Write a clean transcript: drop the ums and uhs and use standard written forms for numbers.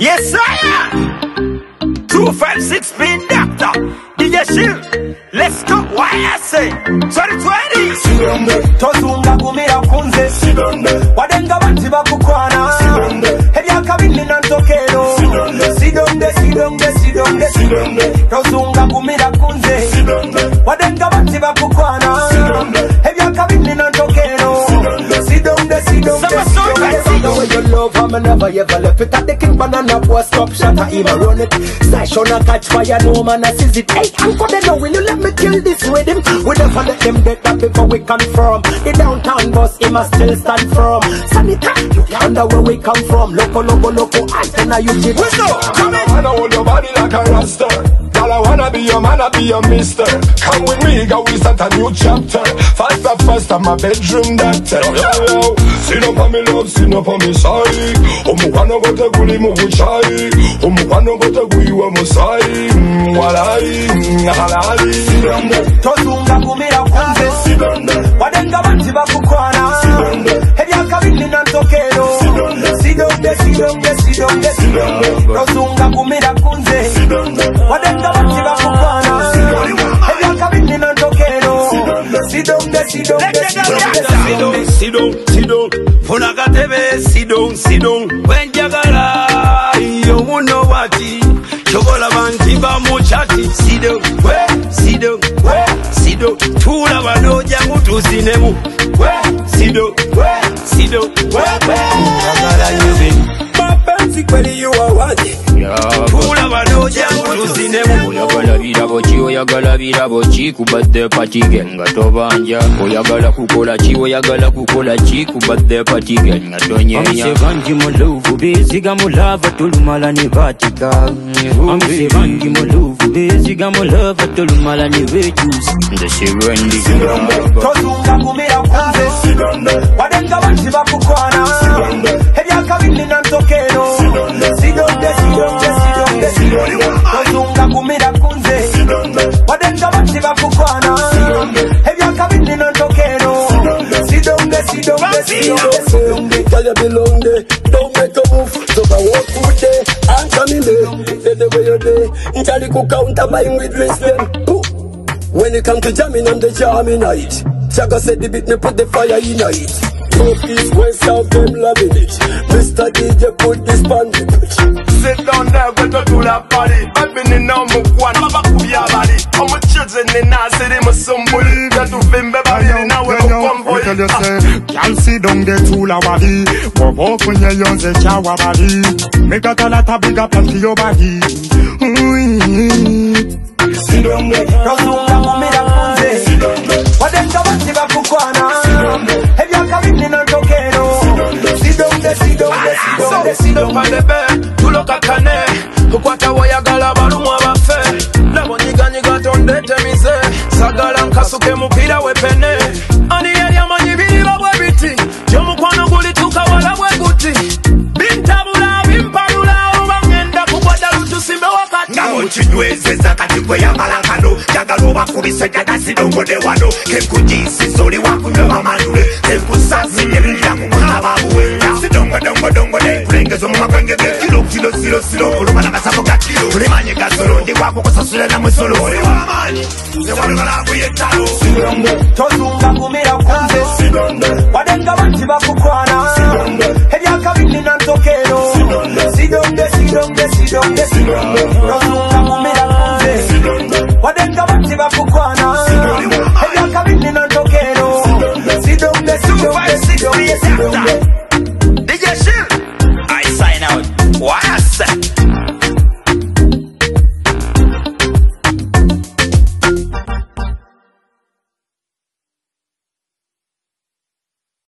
Yes, sir. 256 Pin Doctor. DJ Shield. Let's go. Why I say 2020. Sidonde tozunga kumira kunze. Sidonde wadenga banti bakukwana. Sidonde hebya kabini nantokero. Sidonde sidonde sidonde sidonde tozunga kumira kunze. Sidonde wadenga banti bakukwana. Sidonde hebya kabini nantokero. Sidonde sidonde sidonde your love I'm never ever left it at the king banana boy stop shot I even run it. Stash on a catch fire no man I seize it. Hey, I'm for the know will you let me kill this with him? We never let them dead that before we confirm. The downtown bus he must still stand firm. Sanita, you wonder where we come from. Loco, loco, loco, antenna you keep. What's up? Come in. I wanna hold your body like a rasta. Girl, I wanna be your man, I be your mister. Come with me, girl, we start a new chapter. Fast, I'm a bedroom doctor. Yo, yo, sit up on me love, sit up on me side. Wanna go to Guli Muguchai. Wanna go to Gui Wamusai. Walai, halali. Tozunga kumira kunze. Wadenga banti bakukwana. Hebya kabini nantokero. Sidonde sidonde sidonde sidonde tozunga kumira kunze. Wadenga banti bakukwana. Hebya kabini nantokero. Sidonde sidonde sidonde sidonde Funakatebe sidonde Wenjagala yo muno wati chokola banti ba muchati sidonde tula banoja mutuzinemu sidonde agala yubi mapenzi kweli you are wati tula banoja mutuzinemu oyagala birabo ki ku birthday party genga tobanja oyagala kukola ki ku birthday party genga tonyenya banji mu love beziga mu love tulumala ne batika amse banji mu love beziga mu love tulumala ne betus ndashirwendi tozunga kumira kunze wadenga banti bakukwana hebya kabini nantokero sidonde tozunga kumira kunze wadenga banti bakukwana hebya kabini nantokero sidonde Tell you belong there, don't make a move. So I walk through there, answer me there. The way you're there, Charlie could counter buying with respect. When it come to jamming, I'm the jamming night. Chaka said the beat me put the fire in it. North, east, west, south, them loving it. Mr. DJ put this band in it. Sit down there, go to that party. I've been in on my one, Baba Kuya body. I'm a children in I said him a somebody. Got to Vimbe body, now we're come for you. Can't see down the tula body. Bobo kunye yonze chawa body. Make a talata bigger plan to your body. Sidonde, tozunga kumira kunze. Wadenga banti bakukwana. Hebya kabini nantokero. Sidonde palebe, tuloka kane. Kukwata wayagala balumu abafe. Labo nyiga tondete mize. Sagala nkasuke mupira wepene. Ani yeri amanyi biriba bwebiti. Jomukwano guli tukawala bweguti. Bintabula, bimpalula, ubangenda kukwada lutusimbe wakati. Namo chinwezeza kati kwe ya malakano. Jagaloba kubise jaga sidongo de wano. Kekujisi soli wakunyo mamanule. Kekusasi nyerili ya kukunababuwe. Dongo de kulengezo mu makwengege kilo kulumana kasako ga kilo kulimanye gasolo ndi wako kusasula na musolo oli wamani ne walugala kuyetalo tozunga kumira kunze wadenga banti bakukwana hebya kabini nantokero sidonde